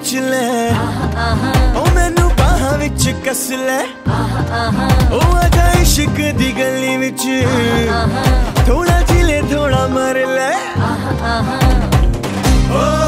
खिच ले ओ मैनू बाहां विच कस ले ओ आजा इश्क दी गली विच थोड़ा जिले थोड़ा मर ले ओ